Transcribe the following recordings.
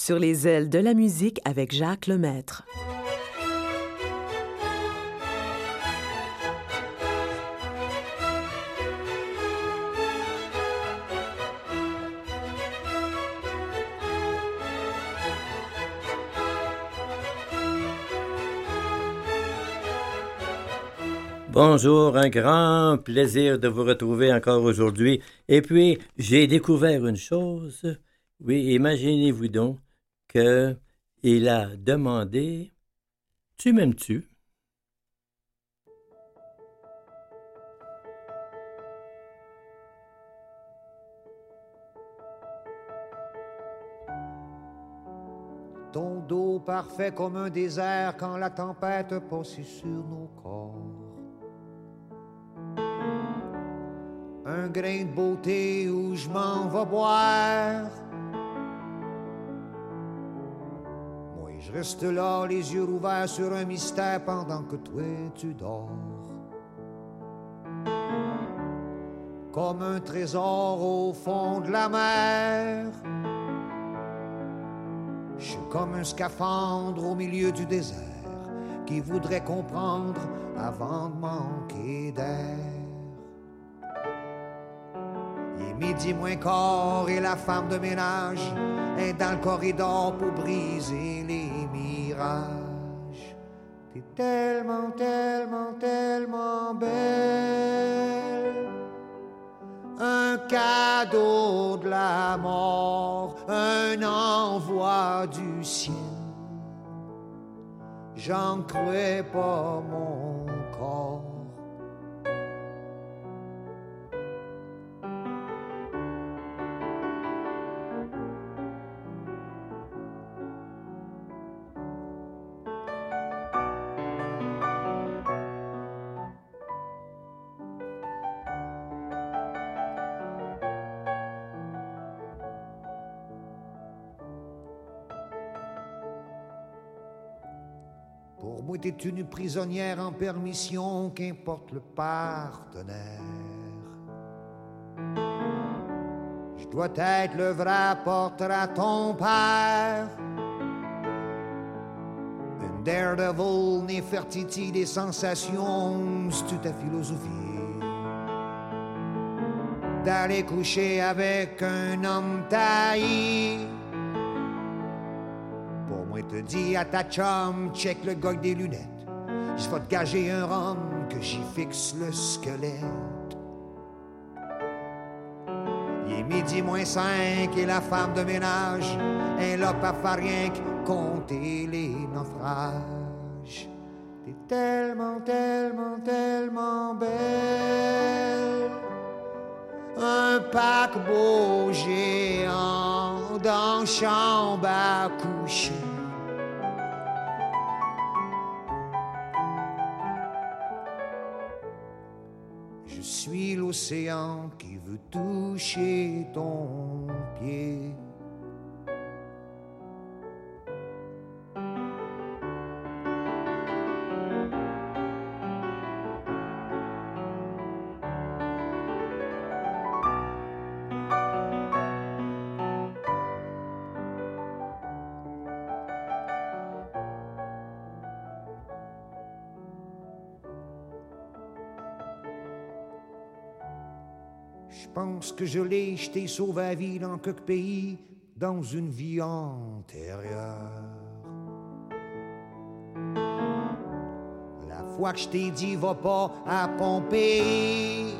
Sur les ailes de la musique avec Jacques Lemaître. Bonjour, un grand plaisir de vous retrouver encore aujourd'hui. Et puis, j'ai découvert une chose. Oui, imaginez-vous donc qu'il a demandé « Tu m'aimes-tu? » Ton dos parfait comme un désert quand la tempête passe sur nos corps. Un grain de beauté où je m'en vais boire. Moi, je reste là, les yeux ouverts sur un mystère pendant que toi, tu dors. Comme un trésor au fond de la mer. Je suis comme un scaphandre au milieu du désert qui voudrait comprendre avant de manquer d'air. Midi moins quart et la femme de ménage est dans le corridor pour briser les mirages. T'es tellement, tellement, tellement belle. Un cadeau de la mort, un envoi du ciel. J'en crois pas mon corps. Pour moi, t'es une prisonnière en permission, qu'importe le partenaire. Je dois être le vrai porteur à ton père. Une daredevil, Néfertiti des sensations, c'est ta philosophie. D'aller coucher avec un homme taillé. Moi, te dis à ta chum, check le gars des lunettes. Je vais te gager un rhum que j'y fixe le squelette. Il est midi moins 5 et la femme de ménage est là pas faire rien que compter les naufrages. T'es tellement, tellement, tellement belle. Un paquebot géant dans chambre à coucher. Je suis l'océan qui veut toucher ton pied. Je pense que je l'ai, je t'ai sauvé la vie dans quelques pays, dans une vie antérieure. La fois que je t'ai dit, va pas à Pompéi.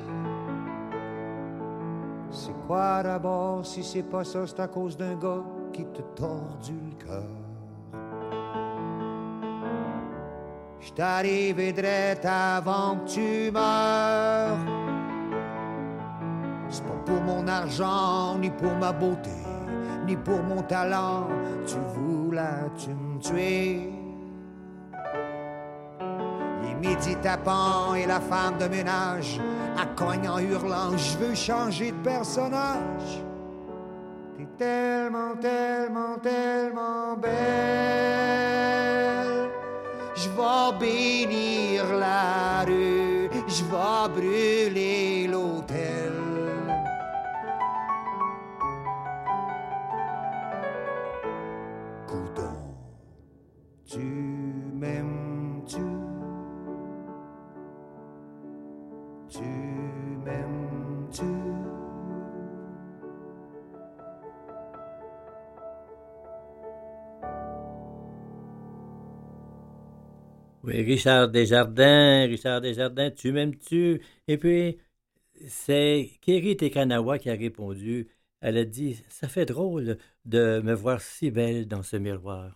C'est quoi d'abord, si c'est pas ça, c'est à cause d'un gars qui te tordu le cœur. Je t'arrive drette avant que tu meurs. C'est pas pour mon argent, ni pour ma beauté, ni pour mon talent. Tu voulais-tu me tuer? Il est midi tapant et la femme de ménage a cogne en hurlant. Je veux changer de personnage. T'es tellement, tellement, tellement belle. Je vais bénir la rue, je vais brûler l'hôtel. Coudon, tu m'aimes-tu? Tu m'aimes-tu? Oui, Richard Desjardins, tu m'aimes-tu? Et puis, c'est Kerry Tekanawa qui a répondu. Elle a dit, ça fait drôle de me voir si belle dans ce miroir.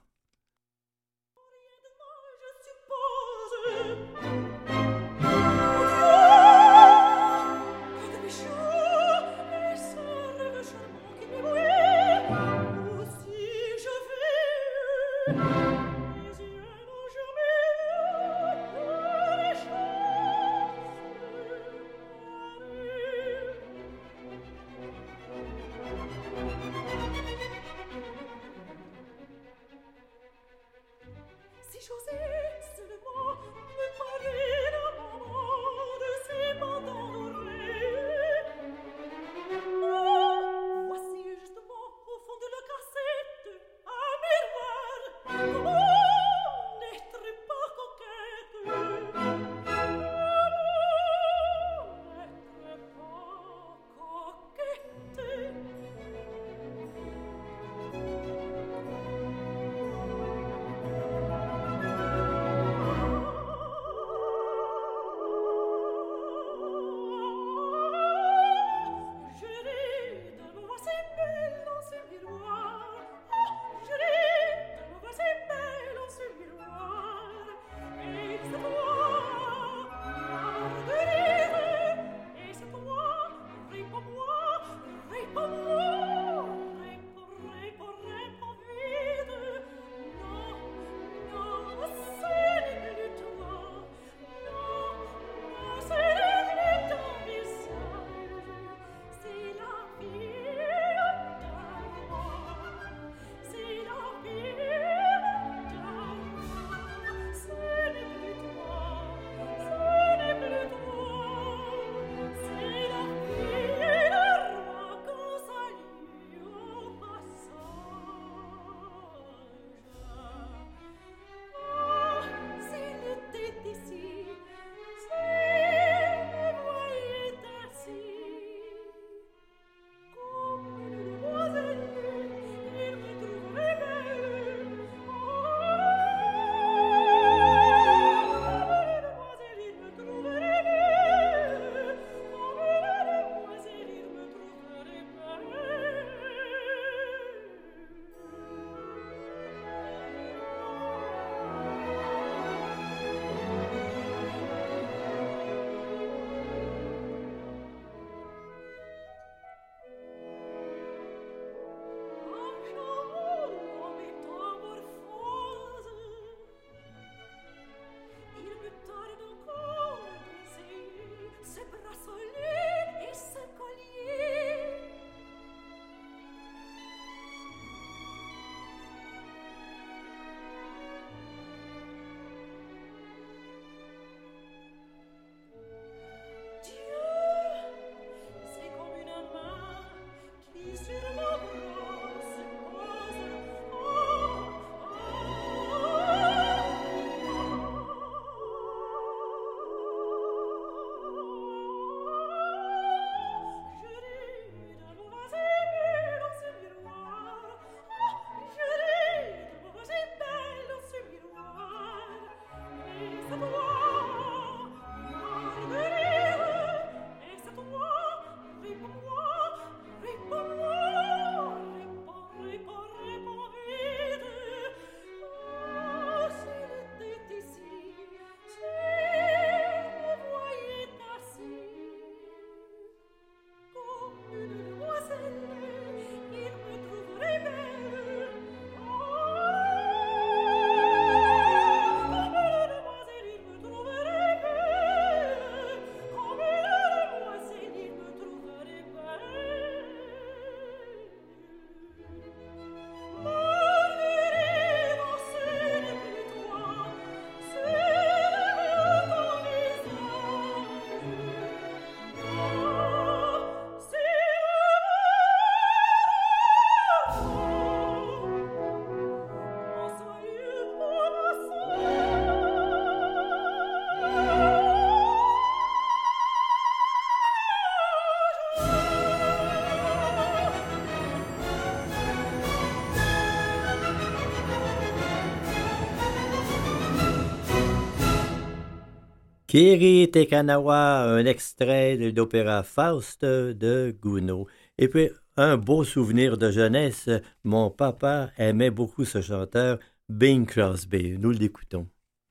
Kiri Te Kanawa, un extrait de l'opéra Faust de Gounod. Et puis, un beau souvenir de jeunesse, mon papa aimait beaucoup ce chanteur, Bing Crosby. Nous l'écoutons.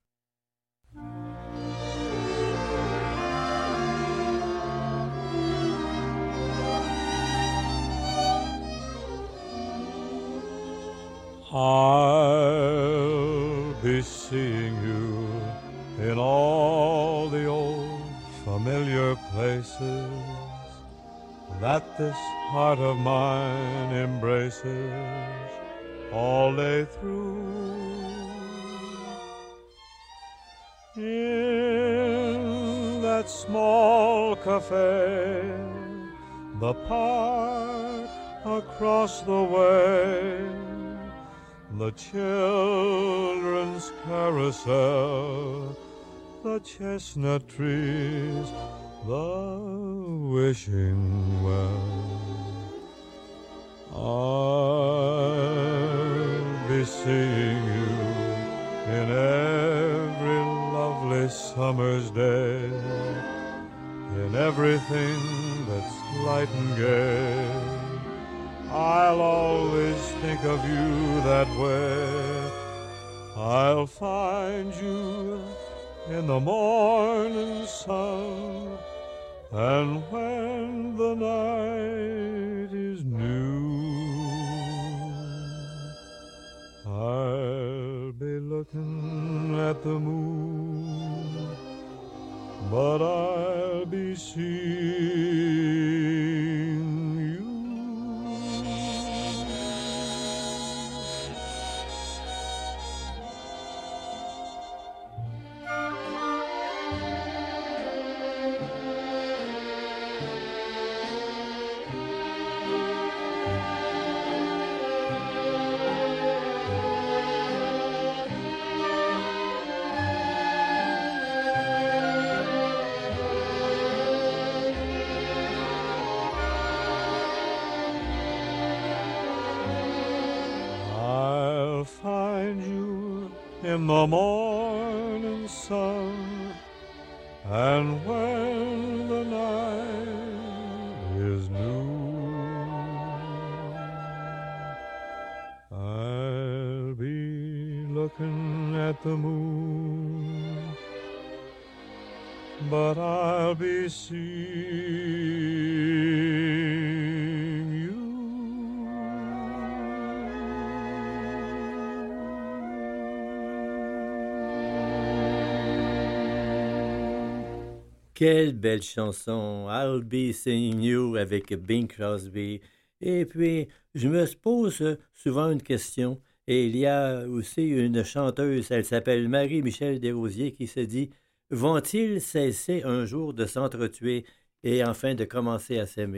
I'll be seeing you in all the old familiar places that this heart of mine embraces all day through. In that small cafe, the park across the way, the children's carousel, the chestnut trees, the wishing well. I'll be seeing you in every lovely summer's day, in everything that's light and gay. I'll always think of you that way. I'll find you in the morning sun, and when the night is new, I'll be looking at the moon, but I'll be seeing you. In the morning sun, and when the night is new, I'll be looking at the moon, but I'll be seeing you. Quelle belle chanson, I'll Be Seeing You avec Bing Crosby. Et puis, je me pose souvent une question, et il y a aussi une chanteuse, elle s'appelle Marie-Michel Desrosiers, qui se dit « Vont-ils cesser un jour de s'entretuer et enfin de commencer à s'aimer? »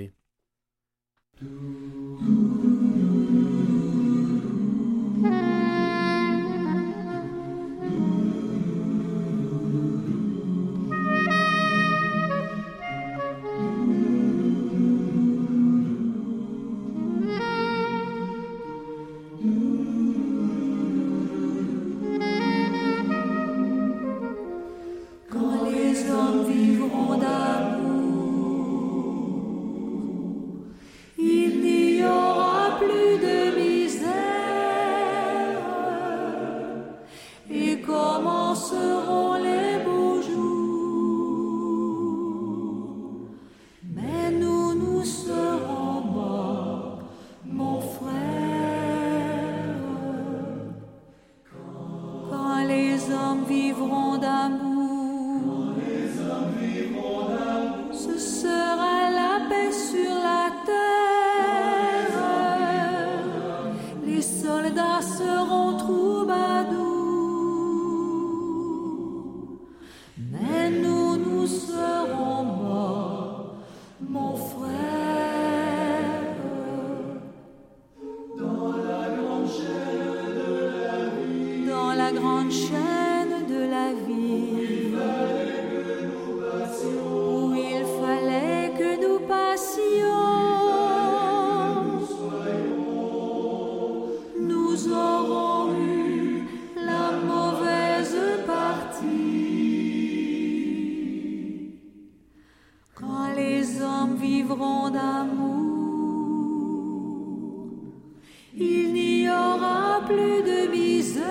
Nous aurons eu la mauvaise partie. plus de misère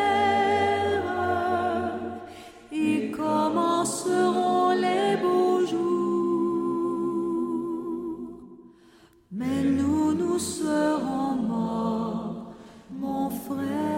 et commenceront les beaux jours. Mais nous serons morts, mon frère.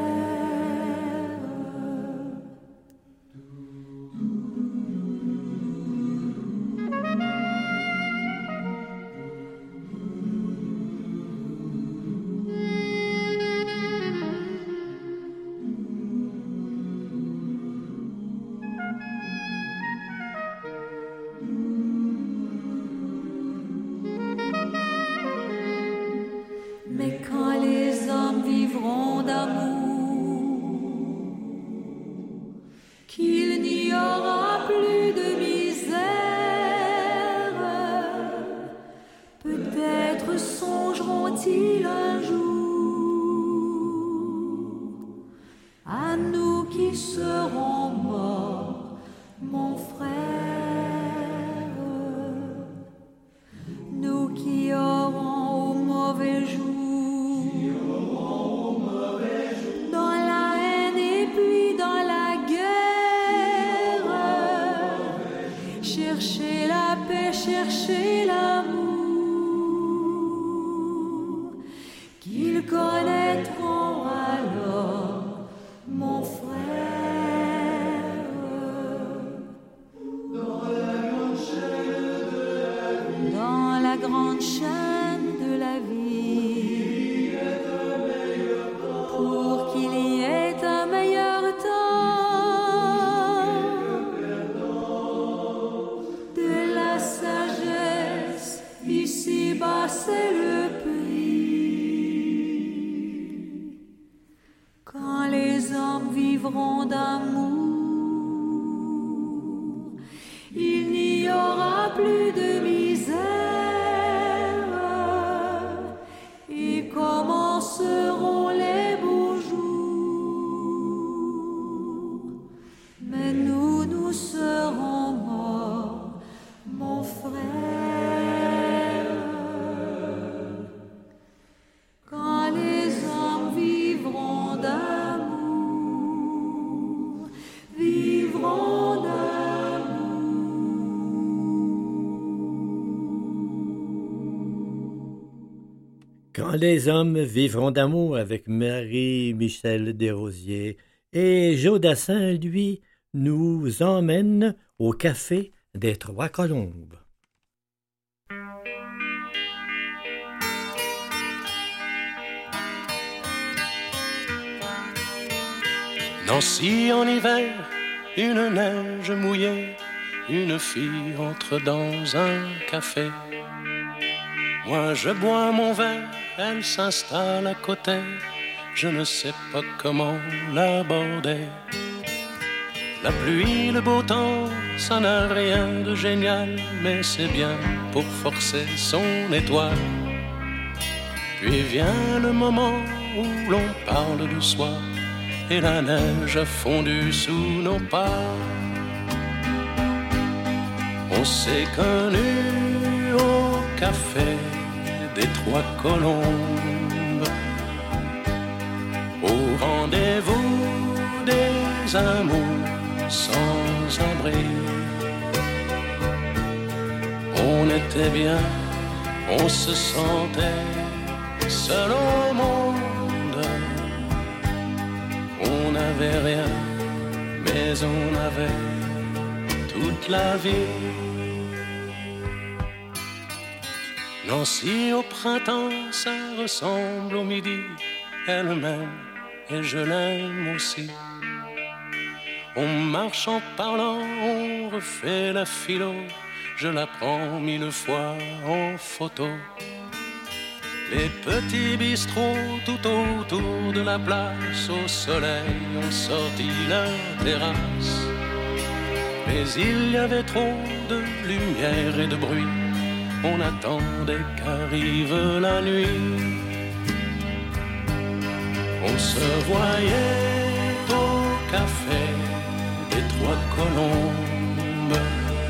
Mais quand les hommes vivront d'amour, qu'il n'y aura plus de misère, peut-être songeront-ils un jour à nous qui serons morts, mon frère, nous qui aurons au mauvais jour. Chercher l'amour qu'ils connaîtront alors, mon frère. Dans la grande chaîne de la vie, pour qu'il y ait un meilleur temps. Ici-bas, c'est le prix. Quand les hommes vivront d'amour, il n'y aura plus de misère et commenceront les beaux jours. Mais nous serons morts, mon frère. Quand les hommes vivront d'amour avec Marie-Michel Desrosiers. Et Jodassin, lui, nous emmène au café des Trois Colombes. Nancy en hiver, une neige mouillée, une fille entre dans un café. Moi je bois mon verre, elle s'installe à côté, je ne sais pas comment l'aborder. La pluie, le beau temps, ça n'a rien de génial, mais c'est bien pour forcer son étoile. Puis vient le moment où l'on parle du soir, et la neige a fondu sous nos pas. On s'est connus au café des Trois Colombes, au rendez-vous des amours sans abri. On était bien, on se sentait seul au monde. On n'avait rien, mais on avait toute la vie. Nancy au printemps, ça ressemble au midi. Elle m'aime et je l'aime aussi. On marche en parlant, on refait la philo. Je la prends 1000 fois en photo. Les petits bistrots tout autour de la place, au soleil ont sorti la terrasse. Mais il y avait trop de lumière et de bruit, on attendait qu'arrive la nuit. On se voyait au café des Trois Colombes,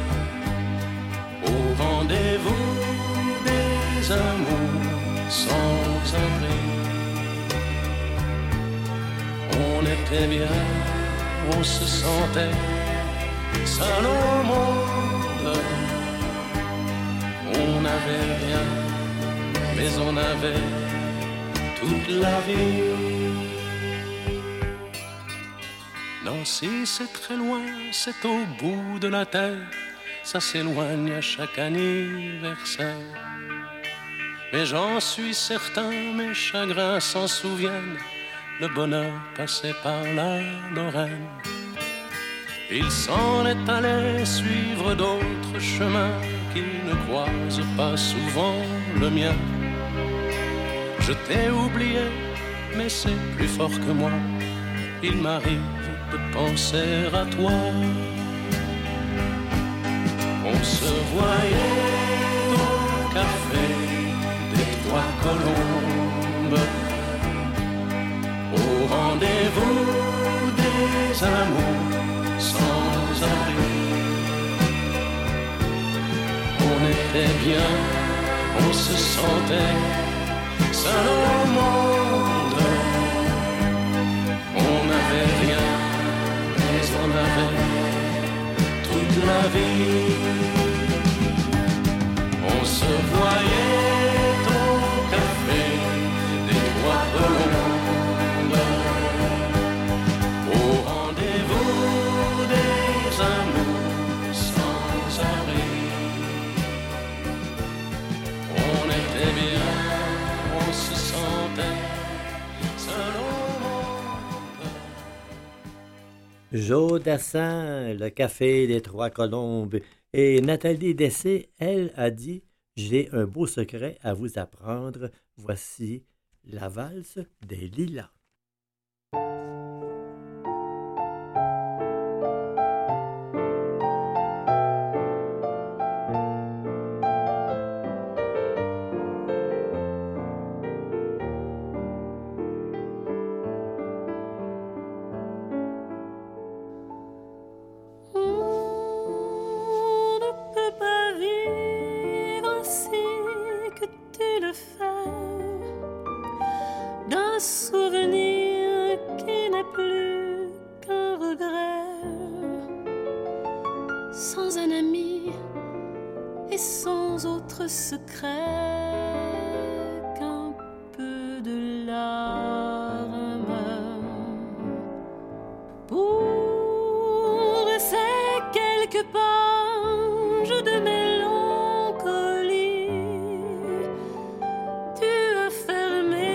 au rendez-vous des amours sans abri. était bien, on se sentait seul au monde. On n'avait rien, mais on avait toute la vie. Nancy, c'est très loin, c'est au bout de la terre. Ça s'éloigne à chaque anniversaire. Mais j'en suis certain, mes chagrins s'en souviennent. Le bonheur passait par la Lorraine. Il s'en est allé suivre d'autres chemins qui ne croisent pas souvent le mien. Je t'ai oublié, mais c'est plus fort que moi. Il m'arrive de penser à toi. On se voyait au café des Trois Colombes, au rendez-vous des amours sans abri. On était bien, on se sentait seul au monde. On n'avait rien, mais on avait toute la vie. On se voyait au café des Trois Colombes, au rendez-vous des amours sans arrêt. On était bien, on se sentait seul au monde. Joe Dassin, le café des Trois Colombes. Et Nathalie Dessé, elle, a dit « J'ai un beau secret à vous apprendre. Voici la valse des lilas. » Souvenir qui n'est plus qu'un regret, sans un ami et sans autre secret qu'un peu de larmes pour ces quelques pages de mélancolie. Tu as fermé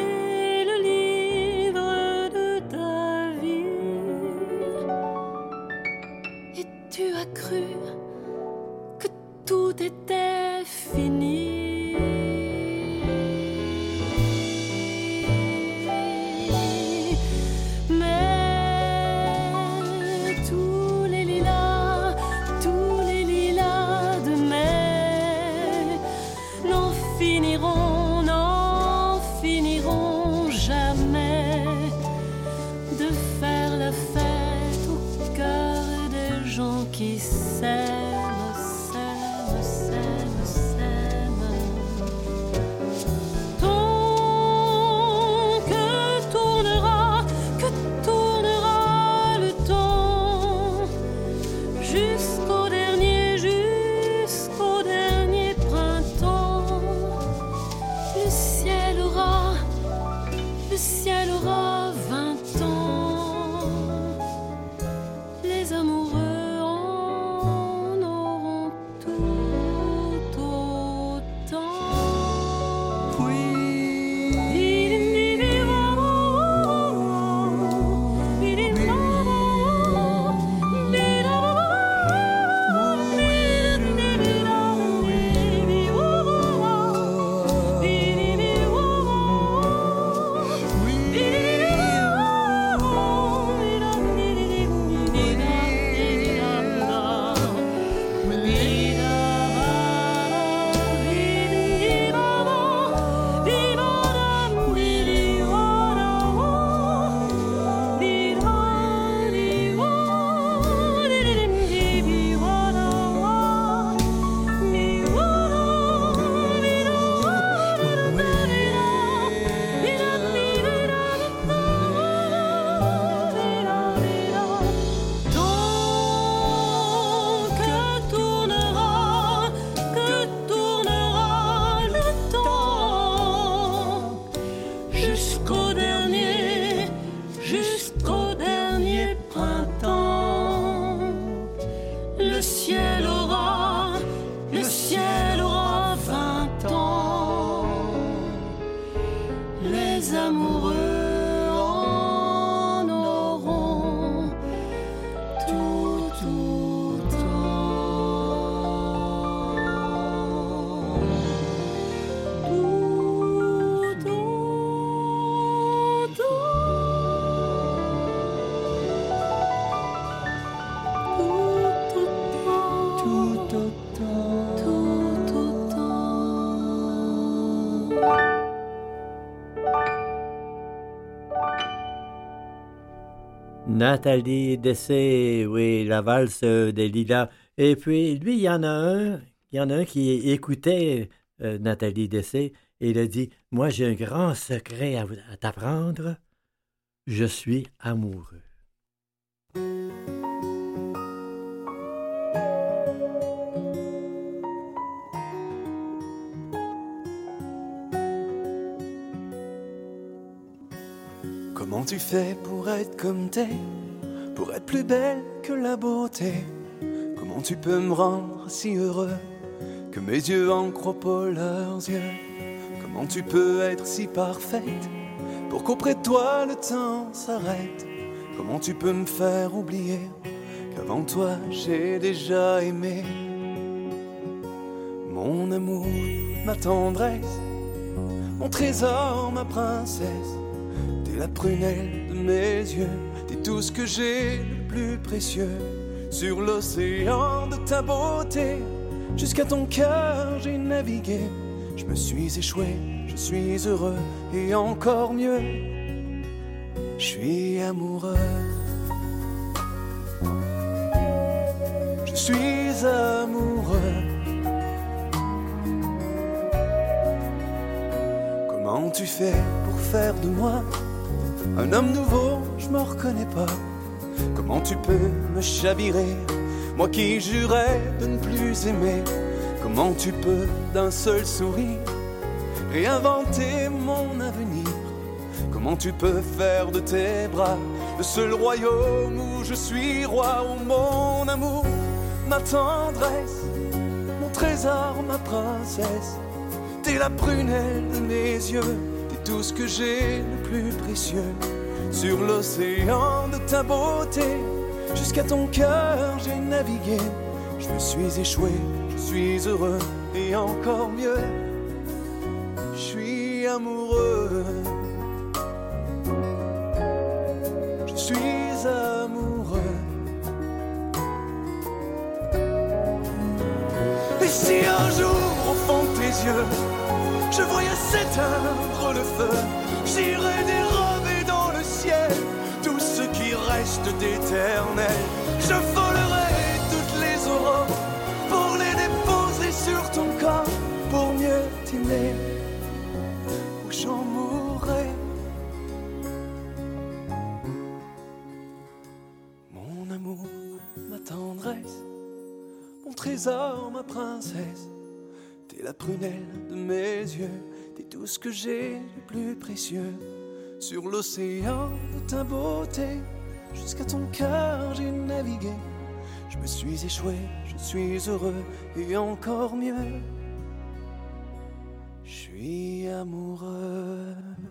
cru que tout était fini. Mais tous les lilas de mai n'en finiront jamais de faire la fête au cœur des gens qui s'aiment. Tant que tournera le temps jusqu'au dernier printemps, le ciel aura 20 ans. Les amoureux en jusqu'au dernier printemps. Le ciel aura 20 ans. Les amoureux en auront tout autant. Nathalie Dessay, oui, la valse des Lilas. Et puis, lui, il y en a un qui écoutait Nathalie Dessay et il a dit, « Moi, j'ai un grand secret à t'apprendre. Je suis amoureux. » Comment tu fais pour être comme t'es, pour être plus belle que la beauté? Comment tu peux me rendre si heureux que mes yeux en croient pas leurs yeux? Comment tu peux être si parfaite pour qu'auprès de toi le temps s'arrête? Comment tu peux me faire oublier qu'avant toi j'ai déjà aimé? Mon amour, ma tendresse, mon trésor, ma princesse, t'es la prunelle de mes yeux, t'es tout ce que j'ai le plus précieux. Sur l'océan de ta beauté, jusqu'à ton cœur j'ai navigué. Je me suis échoué, je suis heureux et encore mieux, je suis amoureux. Je suis amoureux. Comment tu fais pour faire de moi un homme nouveau? Je me reconnais pas. Comment tu peux me chavirer, moi qui jurais de ne plus aimer? Comment tu peux d'un seul sourire réinventer mon avenir? Comment tu peux faire de tes bras le seul royaume où je suis roi? Oh mon amour, ma tendresse, mon trésor, ma princesse, t'es la prunelle de mes yeux, t'es tout ce que j'ai le plus précieux. Sur l'océan de ta beauté, jusqu'à ton cœur j'ai navigué. Je me suis échoué, je suis heureux et encore mieux, je suis amoureux. Je suis amoureux. Et si un jour au fond de tes yeux je voyais s'éteindre le feu, j'irais dérober dans le ciel tout ce qui reste d'éternel. Je volerai toutes les aurores pour les déposer sur ton corps, pour mieux t'aimer ou j'en mourrai. Mon amour, ma tendresse, mon trésor, ma princesse, t'es la prunelle de mes yeux, t'es tout ce que j'ai le plus précieux. Sur l'océan de ta beauté, jusqu'à ton cœur j'ai navigué. Je me suis échoué, je suis heureux et encore mieux, je suis amoureux.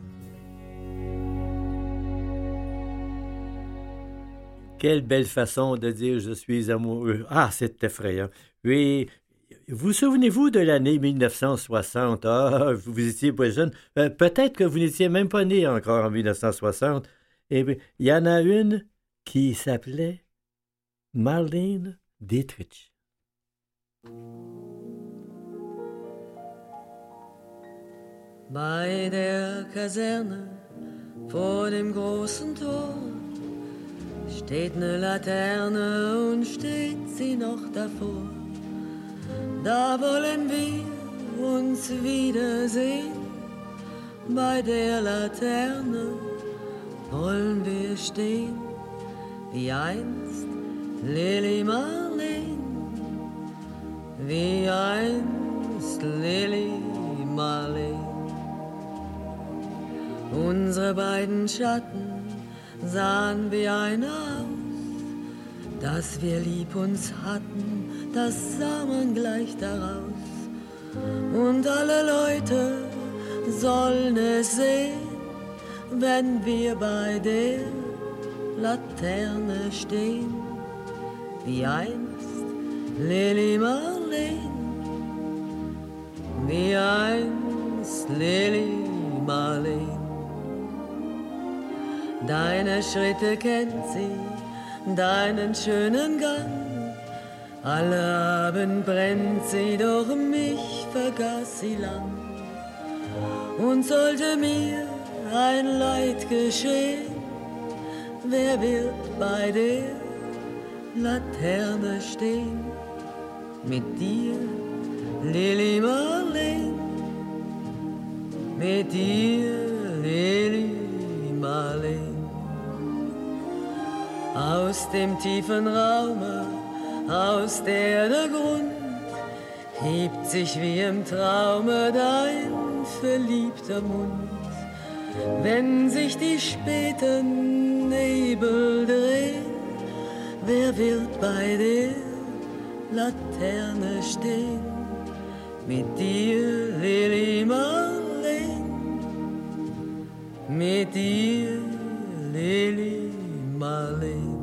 Quelle belle façon de dire « je suis amoureux ». Ah, c'est effrayant. Oui, vous souvenez-vous de l'année 1960? Ah, vous étiez pas jeune. Peut-être que vous n'étiez même pas né encore en 1960. Eh bien, il y en a une qui s'appelait Marlene Dietrich. Bei der Kaserne vor dem großen Tor steht ne Laterne und steht sie noch davor. Da wollen wir uns wiedersehen, bei der Laterne wollen wir stehen, wie einst Lili Marleen, wie einst Lili Marleen. Unsere beiden Schatten sahen wie einer aus. Dass wir lieb uns hatten, das sah man gleich daraus. Und alle Leute sollen es sehen, wenn wir bei der Laterne stehen, wie einst Lili Marleen, wie einst Lili Marleen. Deine Schritte kennt sie, deinen schönen Gang. Alle Abend brennt sie, doch mich vergaß sie lang. Und sollte mir ein Leid geschehen, wer wird bei der Laterne stehen? Mit dir, Lili Marleen, mit dir, Lili Marleen. Aus dem tiefen Raume, aus der Erde Grund, hebt sich wie im Traume dein verliebter Mund. Wenn sich die späten Nebel drehen, wer wird bei der Laterne stehen? Mit dir, Lili Marleen, mit dir, Lili Marleen.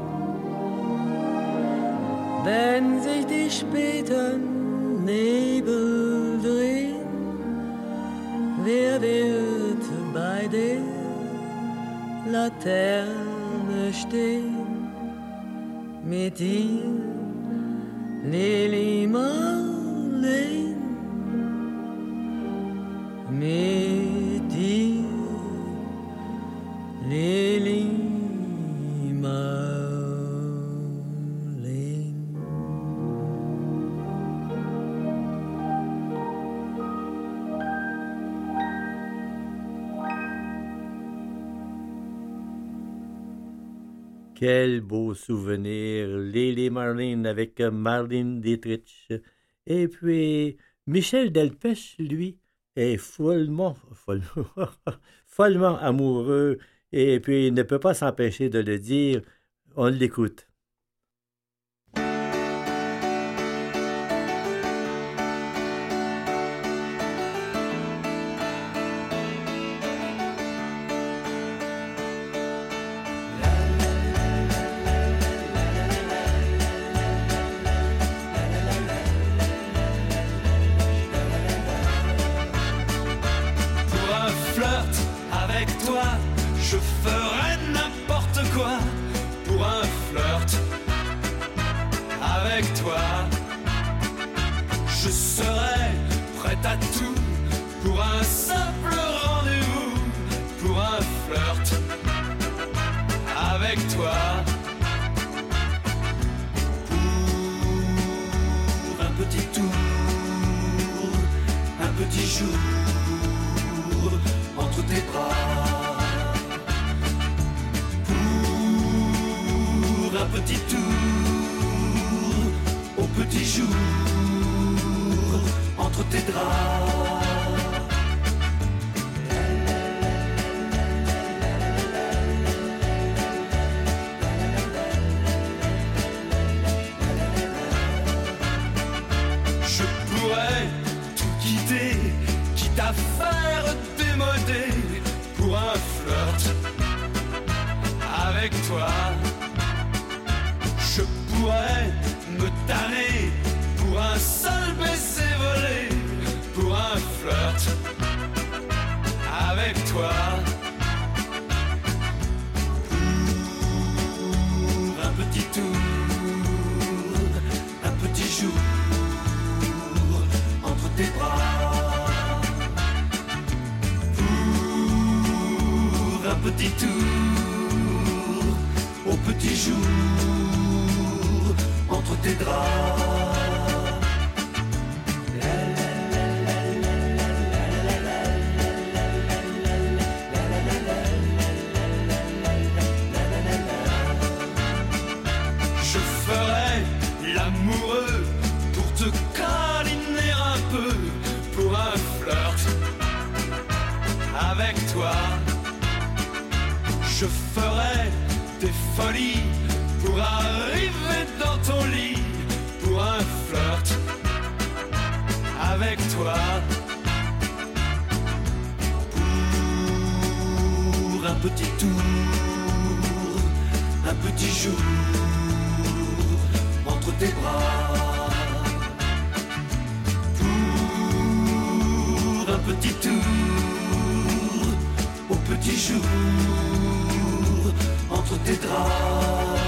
Wenn sich die späten Nebel drehen, wer wird bei der Laterne stehen? Mit dir, Lili Marleen, mit dir, Lili Marleen. Quel beau souvenir, Lili Marleen avec Marlene Dietrich. Et puis, Michel Delpech, lui, est follement amoureux. Et puis, il ne peut pas s'empêcher de le dire. On l'écoute. Je ferai folie pour arriver dans ton lit, pour un flirt avec toi, pour un petit tour, un petit jour entre tes bras, pour un petit tour au petit jour entre tes draps.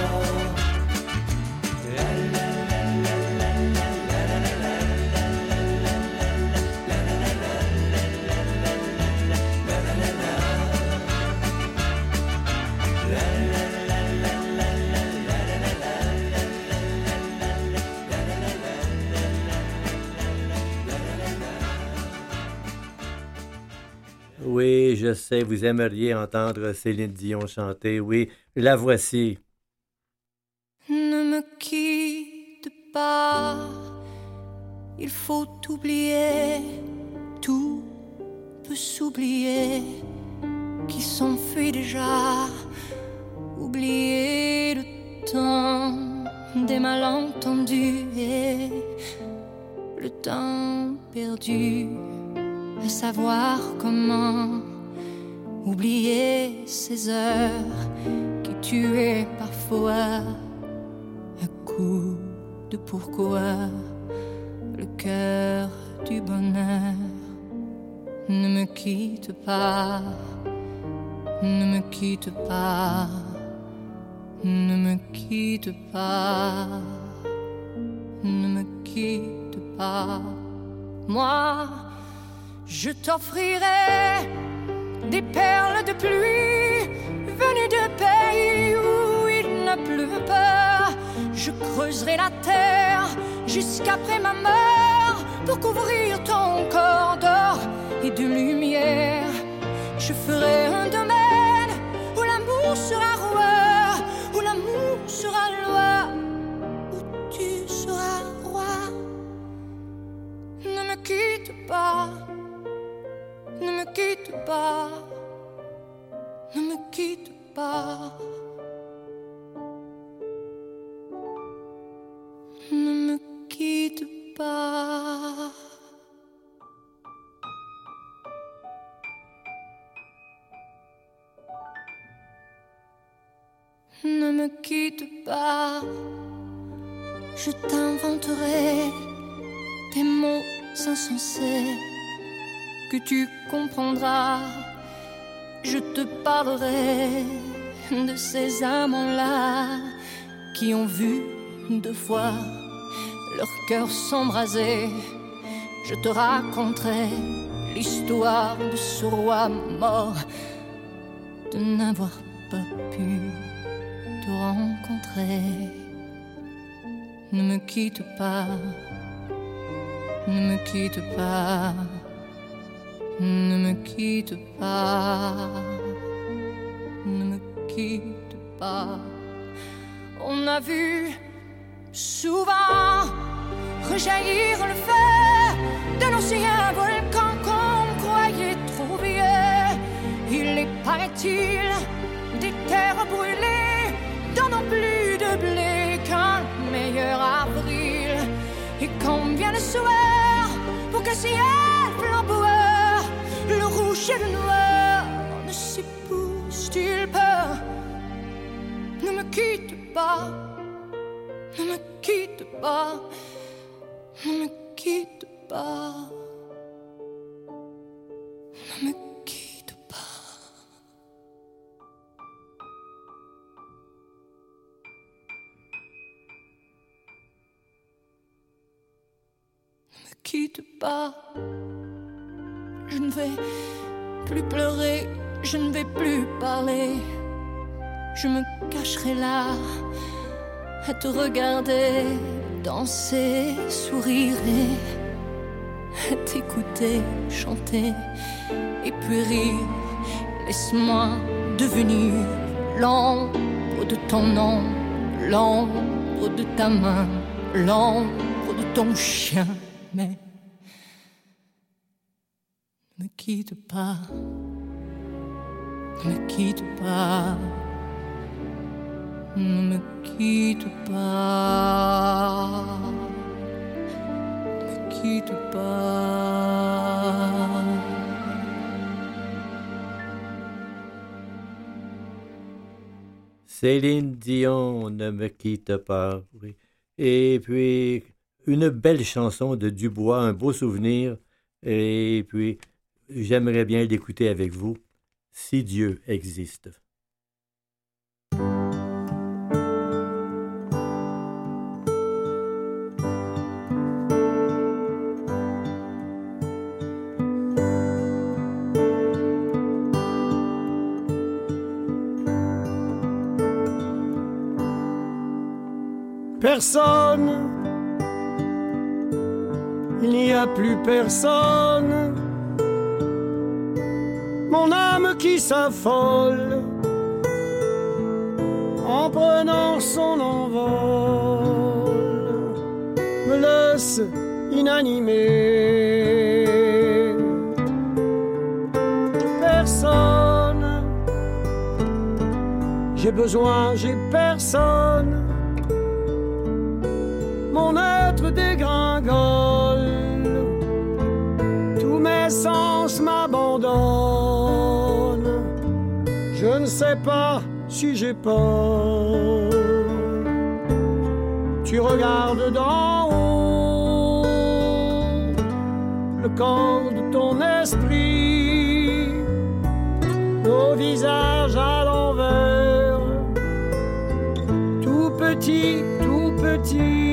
Oui, je sais, vous aimeriez entendre Céline Dion chanter. Oui, la voici. Ne me quitte pas, il faut oublier, tout peut s'oublier, qui s'enfuit déjà, oublier le temps des malentendus et le temps perdu, à savoir comment oublier ces heures qui tuaient parfois à coup de pourquoi le cœur du bonheur. Ne me quitte pas, ne me quitte pas, ne me quitte pas, ne me quitte pas. Moi, je t'offrirai des perles de pluie venues de pays où il ne pleut pas. Je creuserai la terre jusqu'après ma mort pour couvrir ton corps d'or et de lumière. Je ferai un domaine où l'amour sera roi, où l'amour sera loi, où tu seras roi. Ne me quitte pas, ne me quitte pas, ne me quitte pas. Ne me quitte pas. Ne me quitte pas. Je t'inventerai des mots insensés que tu comprendras. Je te parlerai de ces amants-là qui ont vu 2 fois leur cœur s'embraser. Je te raconterai l'histoire de ce roi mort, de n'avoir pas pu te rencontrer. Ne me quitte pas, ne me quitte pas, ne me quitte pas, ne me quitte pas. On a vu souvent rejaillir le feu d'un ancien volcan qu'on croyait trop vieux. Il est, paraît-il, des terres brûlées dans non plus de blé qu'un meilleur avril. Et quand vient le soir pour qu'un ciel flamboyant, le rouge et le noir ne s'épousent-ils pas? Ne me quitte pas, ne me quitte pas, ne me quitte pas, ne me quitte pas. Ne me quitte pas. Je ne vais plus pleurer, je ne vais plus parler. Je me cacherai là à te regarder danser, sourire et à t'écouter chanter et puis rire. Laisse-moi devenir l'ombre de ton nom, l'ombre de ta main, l'ombre de ton chien. Mais ne me quitte pas, ne me quitte pas, Ne me quitte pas, ne me quitte pas. Céline Dion, ne me quitte pas. Oui. Et puis, une belle chanson de Dubois, un beau souvenir. Et puis, j'aimerais bien l'écouter avec vous, Si Dieu existe. Personne, il n'y a plus personne. Mon âme qui s'affole en prenant son envol me laisse inanimé. Personne, j'ai besoin, j'ai personne. Mon être dégringole, tous mes sens m'abandonnent. Je ne sais pas si j'ai peur. Tu regardes d'en haut le corps de ton esprit, nos visages à l'envers, tout petit, tout petit.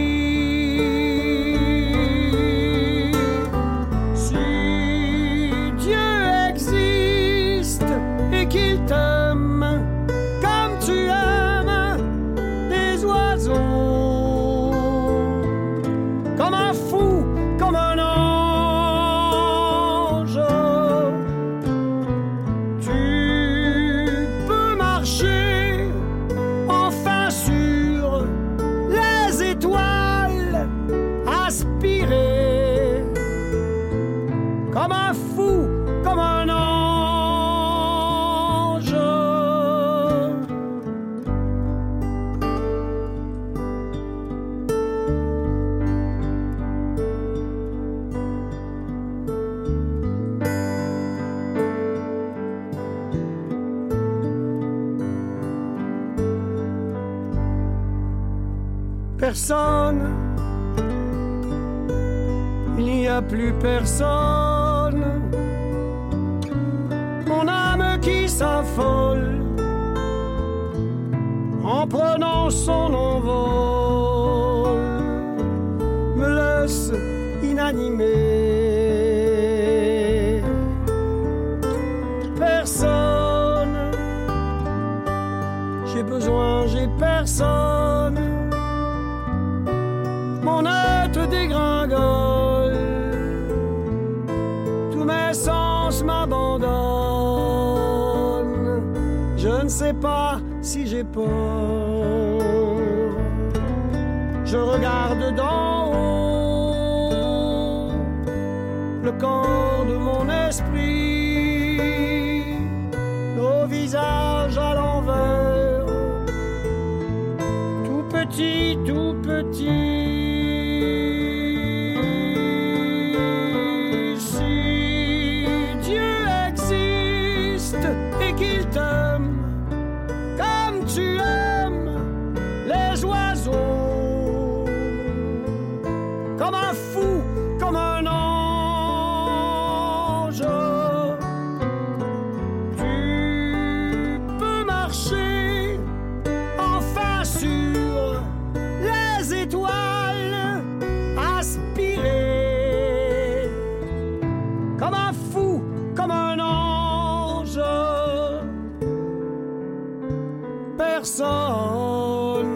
Qu'il t'aime comme tu aimes des oiseaux, comme un fou, comme un ange. Tu peux marcher enfin sur les étoiles, aspirer comme un fou, comme un ange. Personne, il n'y a plus personne. Mon âme qui s'affole en prenant son envol me laisse inanimé. Personne, j'ai besoin, j'ai personne. Mon être dégringole, tous mes sens m'abandonnent. Je ne sais pas si j'ai peur. Je regarde d'en haut le corps de mon esprit, nos visages à l'envers, tout petit, tout petit. Et qu'il t'aime comme tu aimes les oiseaux, comme un fou, comme un ange. Tu peux marcher enfin sur les étoiles, aspirer comme un fou, comme un ange. Personne,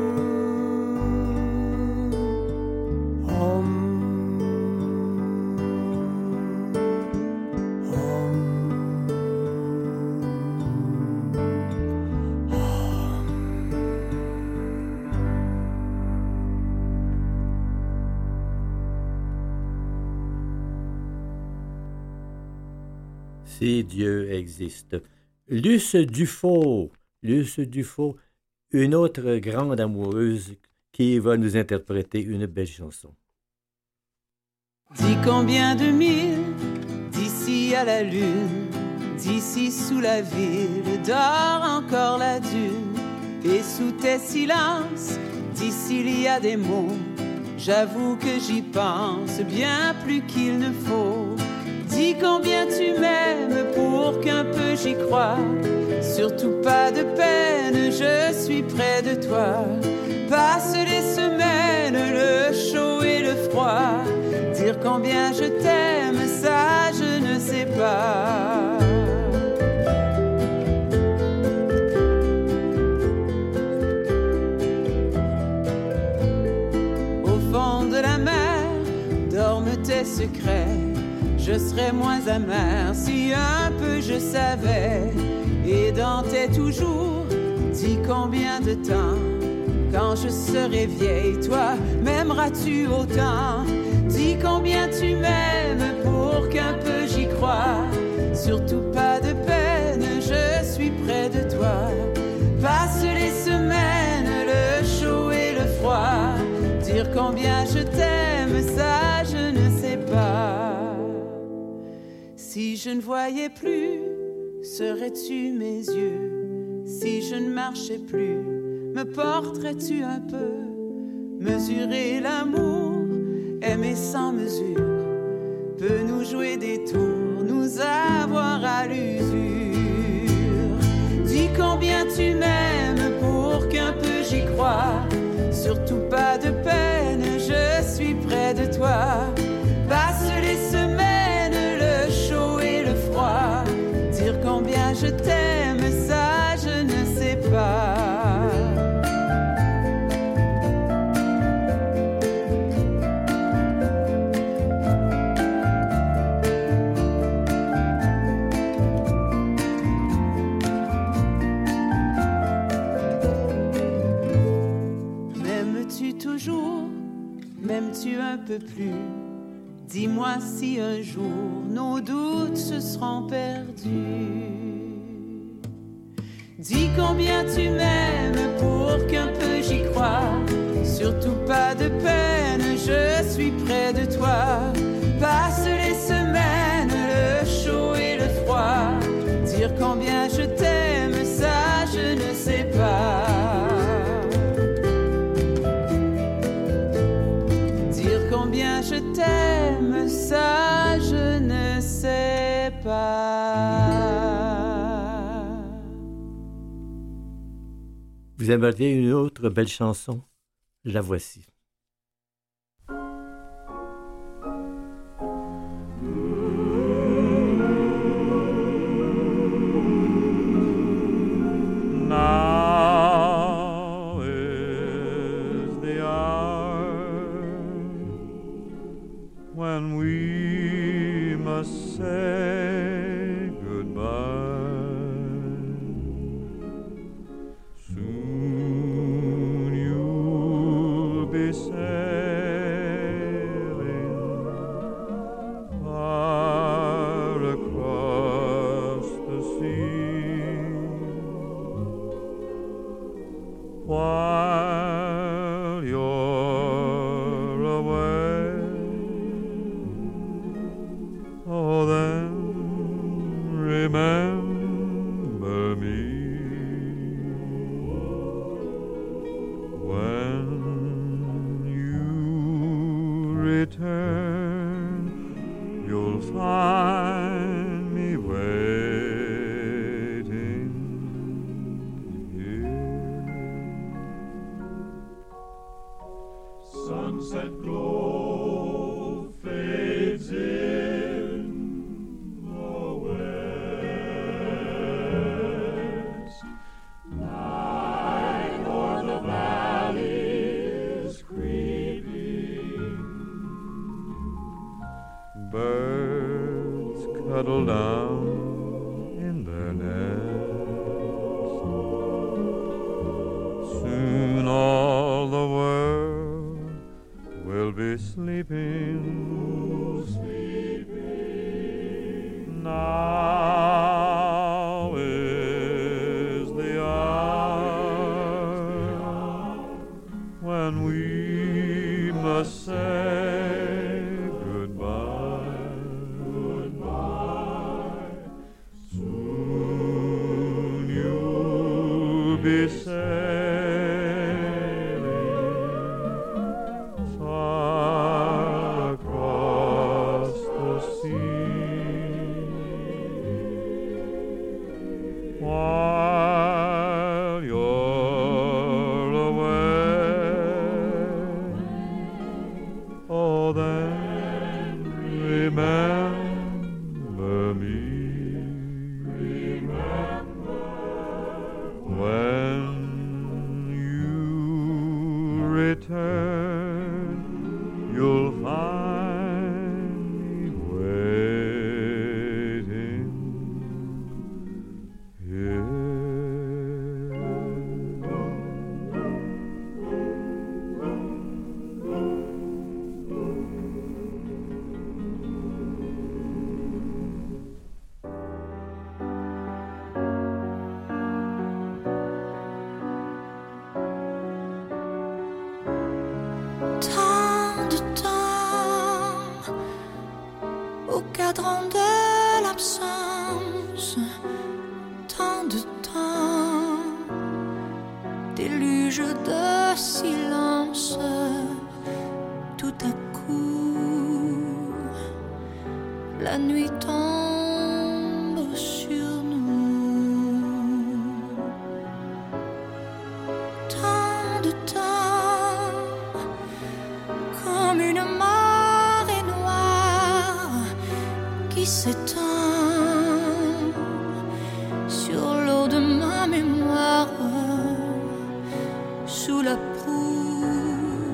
Si Dieu existe. Luce Dufaux, une autre grande amoureuse qui va nous interpréter une belle chanson. Dis combien de milles d'ici à la lune, d'ici sous la ville, dort encore la dune. Et sous tes silences, d'ici il y a des mots. J'avoue que j'y pense bien plus qu'il ne faut. Dis combien tu m'aimes pour qu'un peu j'y croie. Surtout pas de peine, je suis près de toi. Passe les semaines, le chaud et le froid. Dire combien je t'aime, ça je ne sais pas. Au fond de la mer, dorment tes secrets. Je serais moins amer si un peu je savais. Et dans tes toujours, dis combien de temps. Quand je serai vieille, toi, m'aimeras-tu autant? Dis combien tu m'aimes pour qu'un peu j'y croie. Surtout pas de peine, je suis près de toi. Passe les semaines, le chaud et le froid. Dire combien je t'aime, ça je ne sais pas. Si je ne voyais plus, serais-tu mes yeux? Si je ne marchais plus, me porterais-tu un peu? Mesurer l'amour, aimer sans mesure, peut nous jouer des tours, nous avoir à l'usure. Dis combien tu m'aimes pour qu'un peu j'y croie. Surtout pas de peine, je suis près de toi. Passe les semaines, le chaud et le froid. Dire combien je t'aime, ça je ne sais pas. M'aimes-tu toujours? M'aimes-tu un peu plus? Dis-moi si un jour nos doutes se seront perdus. Dis combien tu m'aimes pour qu'un peu j'y croie. Surtout pas de peine, je suis près de toi. Passe les semaines, le chaud et le froid. Dire combien je t'aime, ça je ne sais pas. Dire combien je t'aime, ça je ne sais pas. Vous aimeriez une autre belle chanson? La voici. Now is the hour when we must say goodbye. Soon you'll be sailing far across the sea. While you're away, oh then remember me. When you return, you'll find me waiting here. Sunset glow fades in the west. Night o'er the valley is creeping. Birds cuddle down in their nests. Soon all the world will be sleeping. Now is the hour and we must say goodbye. Goodbye. Soon you'll be sailing far across the sea. While you're away, oh then remember me. Remember when you return, you'll find me waiting here. Tant de temps au cadran de l'absence, tant de temps, déluge de silence. Tout à coup, la nuit tombe sur nous. Tant de temps, comme une marée noire qui s'étend sur l'eau de ma mémoire, sous la proue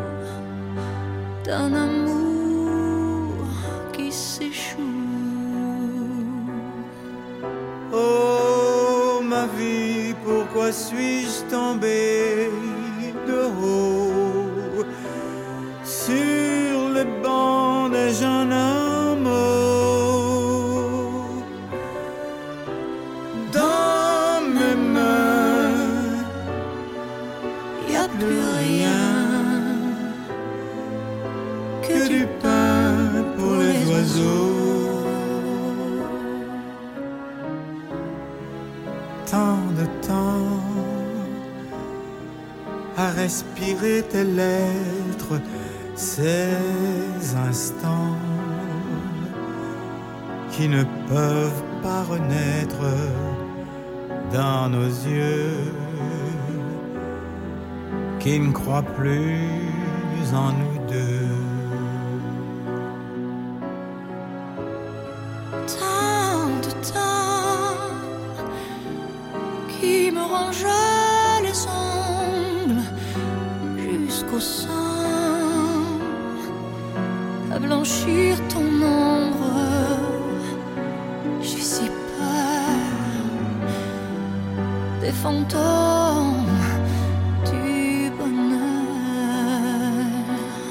d'un amour qui s'échoue. Oh ma vie, pourquoi suis-je tombé de haut sur les bancs des jeunes amours? Dans mes mains, Y a plus rien que du pain pour les oiseaux. Tant de temps à respirer tes lettres, ces instants qui ne peuvent pas renaître dans nos yeux, qui ne croient plus en nous deux. Tant de temps qui me ronge les ongles jusqu'au sang, à blanchir ton ombre. J'ai si peur des fantômes du bonheur.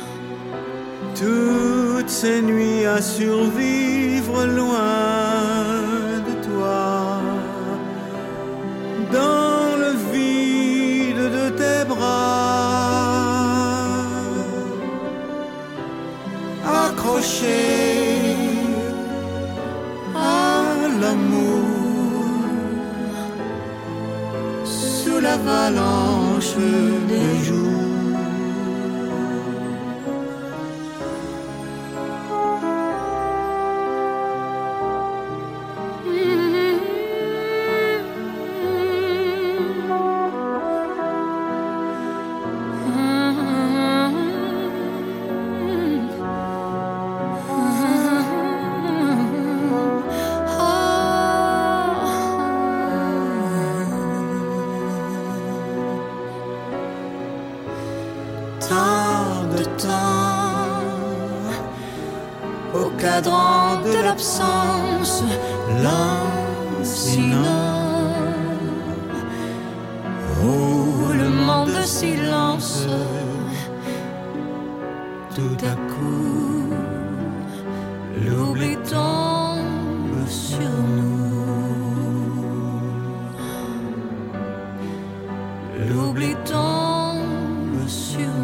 Toutes ces nuits à survivre loin de toi, dans le vide de tes bras, accroché à l'amour, sous l'avalanche des jours. Tant de temps au cadran de l'absence, lancinant, roulement de silence. Tout à coup, l'oubli tombe sur nous. L'oubli tombe sur nous.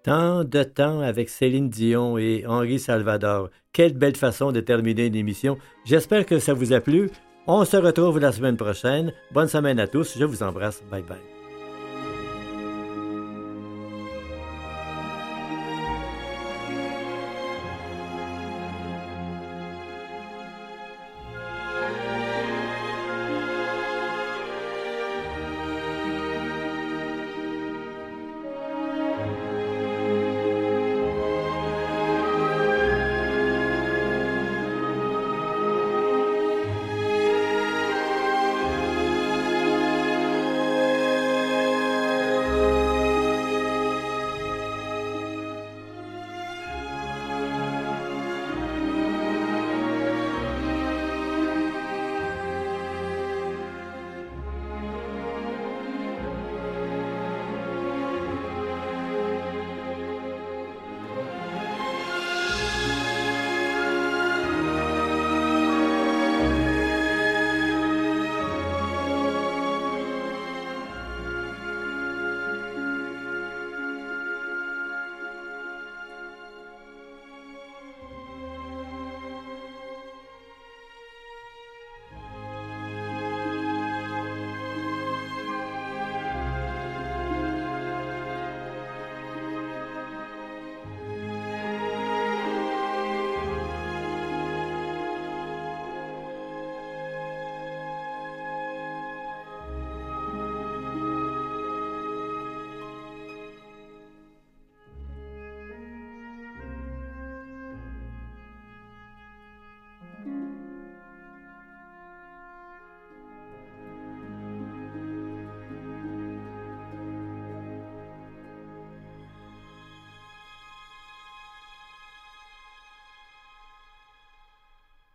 Tant de temps avec Céline Dion et Henri Salvador. Quelle belle façon de terminer une émission. J'espère que ça vous a plu. On se retrouve la semaine prochaine. Bonne semaine à tous. Je vous embrasse. Bye bye.